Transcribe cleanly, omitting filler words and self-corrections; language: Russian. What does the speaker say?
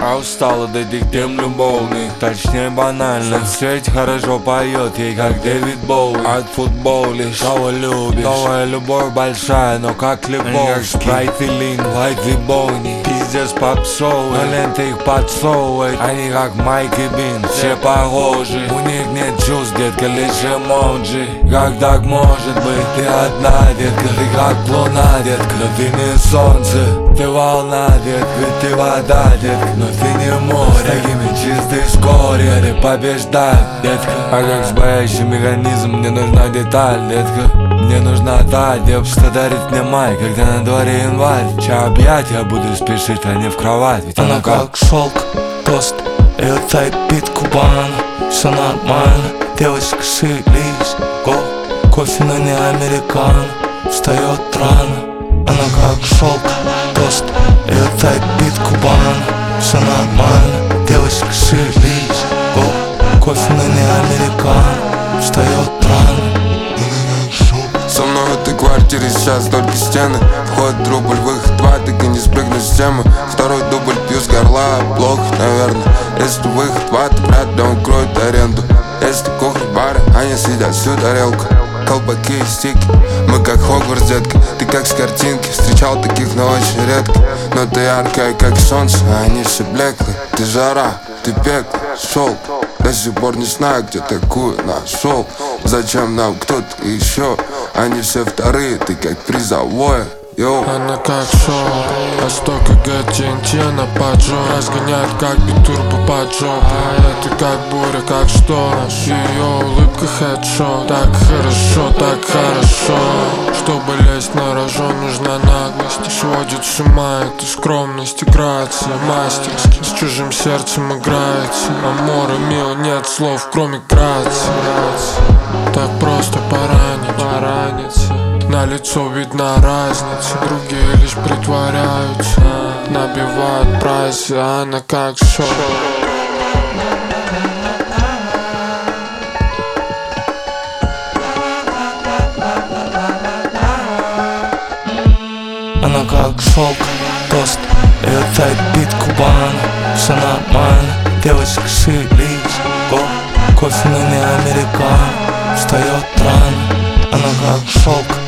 Я устал от этих тем любовных, точнее банально. В свете хорошо поет ей, как Дэвид Боуи. От футболишь, кого любишь. Новая любовь большая, но как любовь. Как Спрайт и Лин, Лайт и Боуни. Пиздец попсовый, но лента их подсовывает. Они как Майк и Бин, все похожи. У них нет чувств, детка, лишь эмоджи. Как так может быть? Ты одна, детка, ты как луна, детка. Но ты не солнце, ты волна, детка, ты вода, детка. Но ты не море, с такими чистой вскоре ты побеждаешь, детка. А как сбоящий механизм, мне нужна деталь, детка. Мне нужна та девушка, что дарит мне май, когда на дворе январь. Чья объятия буду спешить, а не в кровать. Ведь она как шелк, тост, ее тайп бит кубана. Все нормально, девочка шевелись, го. Кофе, но не американо, встает рано. Она как шелк, тост, ее тайп бит кубана. Все нормально, девочка шевелись, го. Кофе, но не американо, встает рано. Со мной в этой квартире сейчас только стены. Входит рубль, выход два, так и не спрыгну с темы. Второй дубль пью с горла, плохо, наверное. Если выход два, то вряд ли он кроет аренду. Если кухня, бары, они съедят всю тарелку. Колпаки и стики, мы как Хогвартс, детка. Ты как с картинки, встречал таких, но очень редко. Но ты яркая, как солнце, а они все блеклые. Ты жара, ты пекло, шелк. До сих пор не знаю, где такую нашел. Зачем нам кто-то еще? Они все вторые, ты как призовое. Йоу. Она как шоу, а 100 кг TNT она поджог. Разгоняет как битурбо поджог. А это как буря, как шторм. Ее улыбка хедшот. Так хорошо. Чтобы лезть на рожон, нужна наглость. Сводит с ума эта скромность и грация. Мастерски с чужим сердцем играется. Амор и мил, нет слов, кроме грации. Так просто пораниться. На лицо видна разница, другие лишь притворяются. Набивают прайсы, а она как шоу. Она как шелк, тост, ее тайп бит кубана. Все нормально, девочка шевелись, го. Кофе, но не американо, встает рано. Она как шелк,